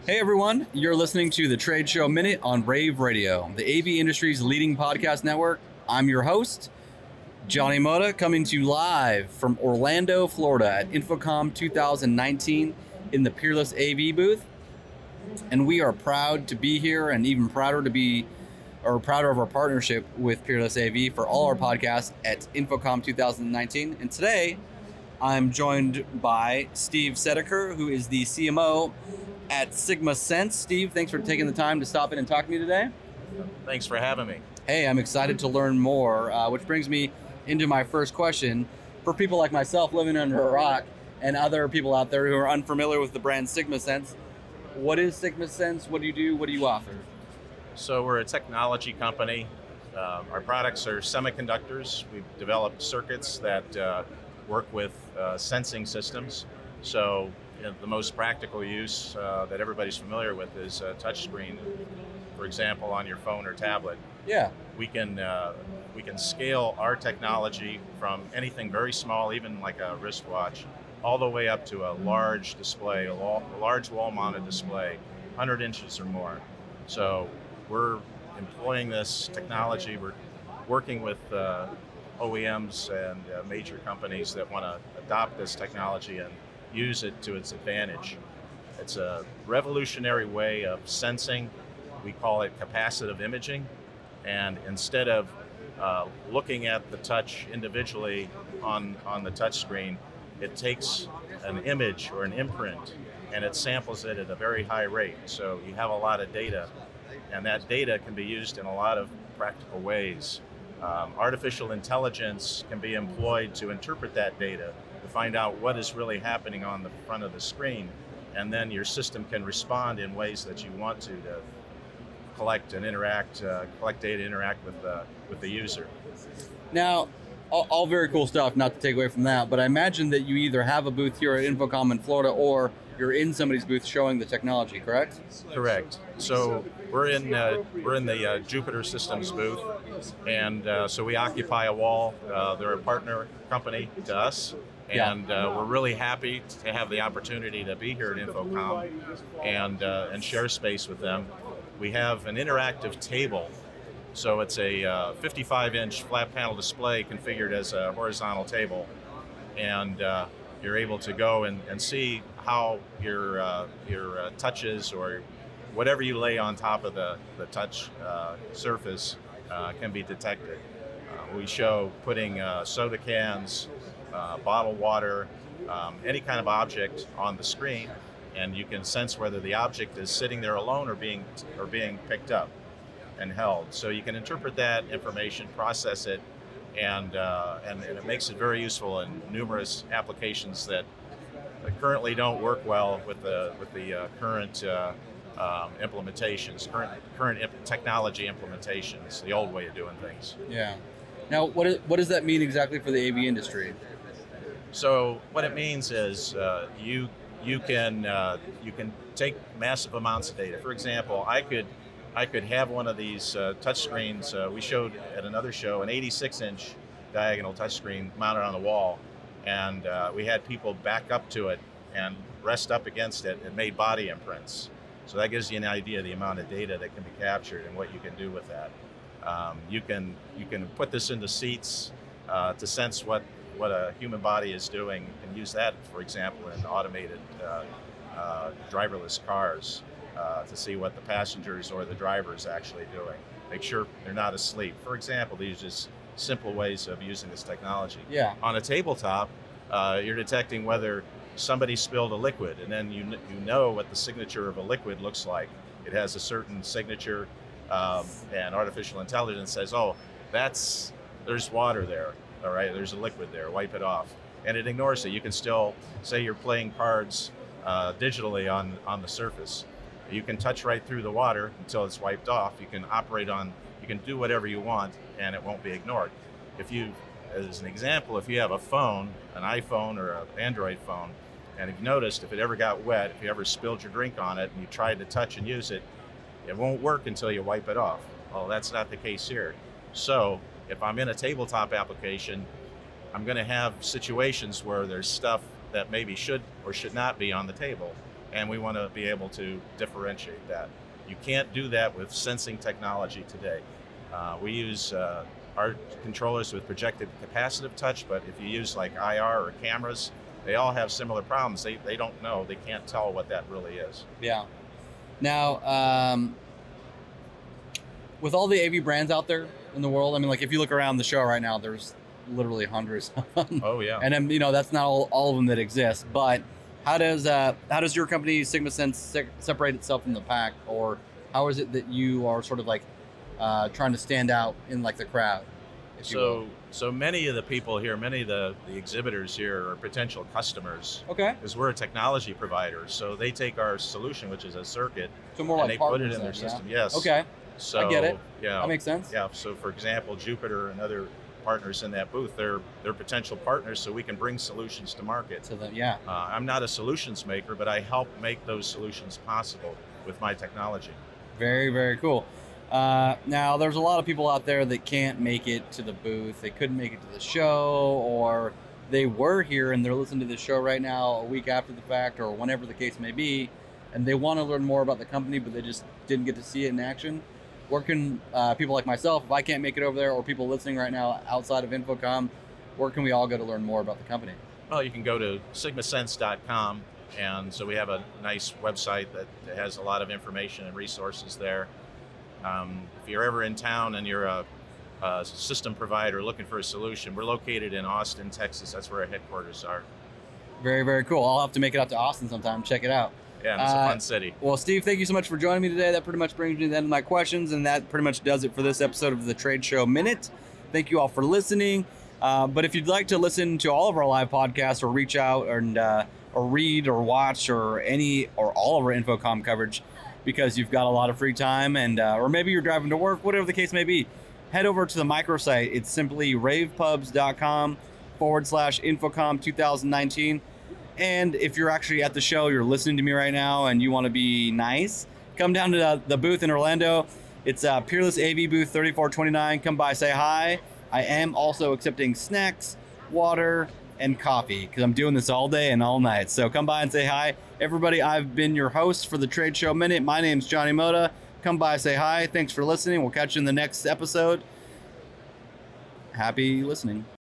Hey everyone, you're listening to the Trade Show Minute on Rave Radio, the AV industry's leading podcast network. I'm your host, Johnny Moda, coming to you live from Orlando, Florida at InfoComm 2019 in the Peerless AV booth. And we are proud to be here and even prouder of our partnership with Peerless AV for all our podcasts at InfoComm 2019. And today, I'm joined by Steve Sedeker, who is the CMO at Sigma Sense. Steve, thanks for taking the time to stop in and talk to me today. Thanks for having me. Hey, I'm excited to learn more, which brings me into my first question. For people like myself living under a rock and other people out there who are unfamiliar with the brand Sigma Sense, what is Sigma Sense? What do you do? What do you offer? So we're a technology company. Our products are semiconductors. We've developed circuits that work with sensing systems. So the most practical use that everybody's familiar with is a touch screen, for example, on your phone or tablet. Yeah. We can scale our technology from anything very small, even like a wristwatch, all the way up to a large display, a large wall-mounted display, 100 inches or more. So we're employing this technology. We're working with OEMs and major companies that want to adopt this technology and use it to its advantage. It's a revolutionary way of sensing. We call it capacitive imaging. And instead of looking at the touch individually on the touch screen, it takes an image or an imprint and it samples it at a very high rate. So you have a lot of data, and that data can be used in a lot of practical ways. Artificial intelligence can be employed to interpret that data, to find out what is really happening on the front of the screen, and then your system can respond in ways that you want to collect and interact, collect data, interact with the user. Now, all very cool stuff, not to take away from that, but I imagine that you either have a booth here at InfoComm in Florida or you're in somebody's booth showing the technology, correct? Correct. So we're in the Jupiter Systems booth, and so we occupy a wall. They're a partner company to us, and we're really happy to have the opportunity to be here at InfoComm and share space with them. We have an interactive table. So it's a 55-inch flat panel display configured as a horizontal table, and you're able to go and see how your touches or whatever you lay on top of the touch surface can be detected. We show putting soda cans, bottled water, any kind of object on the screen, and you can sense whether the object is sitting there alone or being picked up and held. So you can interpret that information, process it, and it makes it very useful in numerous applications that currently don't work well with the current implementations, current technology implementations, the old way of doing things. Yeah. Now, what does that mean exactly for the AV industry? So what it means is you can take massive amounts of data. For example, I could have one of these touch screens. We showed at another show an 86-inch diagonal touch screen mounted on the wall, and we had people back up to it and rest up against it. It made body imprints. So that gives you an idea of the amount of data that can be captured and what you can do with that. You can put this into seats to sense what a human body is doing, and use that, for example, in automated driverless cars. To see what the passengers or the driver is actually doing. Make sure they're not asleep. For example, these are just simple ways of using this technology. Yeah. On a tabletop, you're detecting whether somebody spilled a liquid, and then you know what the signature of a liquid looks like. It has a certain signature, and artificial intelligence says, oh, there's water there, all right, there's a liquid there, wipe it off. And it ignores it. You can still, say you're playing cards digitally on the surface. You can touch right through the water until it's wiped off. You can you can do whatever you want, and it won't be ignored. As an example, if you have a phone, an iPhone or an Android phone, and if you noticed, if it ever got wet, if you ever spilled your drink on it and you tried to touch and use it, it won't work until you wipe it off. Well, that's not the case here. So if I'm in a tabletop application, I'm going to have situations where there's stuff that maybe should or should not be on the table. and we want to be able to differentiate that. You can't do that with sensing technology today. We use our controllers with projected capacitive touch, but if you use like IR or cameras, they all have similar problems. They don't know, they can't tell what that really is. Yeah. Now, with all the AV brands out there in the world, I mean, like if you look around the show right now, there's literally hundreds of them. Oh yeah. And then, that's not all of them that exist. But how does your company SigmaSense separate itself from the pack, or how is it that you are sort of like trying to stand out in like the crowd? So many of the people here, many of the exhibitors here are potential customers. Okay. Because we're a technology provider, so they take our solution, which is a circuit, so more and like they put it in their system. Yes. Okay. So I get it. Yeah. That makes sense. Yeah. So for example, Jupiter and other partners in that booth, they're potential partners, so we can bring solutions to market. So that, yeah. I'm not a solutions maker, but I help make those solutions possible with my technology. Very, very cool. Now, there's a lot of people out there that can't make it to the booth. They couldn't make it to the show, or they were here and they're listening to the show right now a week after the fact, or whenever the case may be, and they want to learn more about the company, but they just didn't get to see it in action. Where can people like myself, if I can't make it over there, or people listening right now outside of InfoComm, where can we all go to learn more about the company? Well, you can go to sigmasense.com, and so we have a nice website that has a lot of information and resources there. If you're ever in town and you're a system provider looking for a solution, we're located in Austin, Texas. That's where our headquarters are. Very, very cool. I'll have to make it out to Austin sometime, check it out. Yeah, it's a fun city. Well, Steve, thank you so much for joining me today. That pretty much brings me to the end of my questions, and that pretty much does it for this episode of the Trade Show Minute. Thank you all for listening. But if you'd like to listen to all of our live podcasts, or reach out and or read or watch or all of our InfoComm coverage, because you've got a lot of free time, and or maybe you're driving to work, whatever the case may be, head over to the microsite. It's simply ravepubs.com/InfoComm 2019. And if you're actually at the show, you're listening to me right now, and you want to be nice, come down to the booth in Orlando. It's Peerless AV booth 3429. Come by, say hi. I am also accepting snacks, water, and coffee, because I'm doing this all day and all night. So come by and say hi. Everybody, I've been your host for the Trade Show Minute. My name's Johnny Moda. Come by, say hi. Thanks for listening. We'll catch you in the next episode. Happy listening.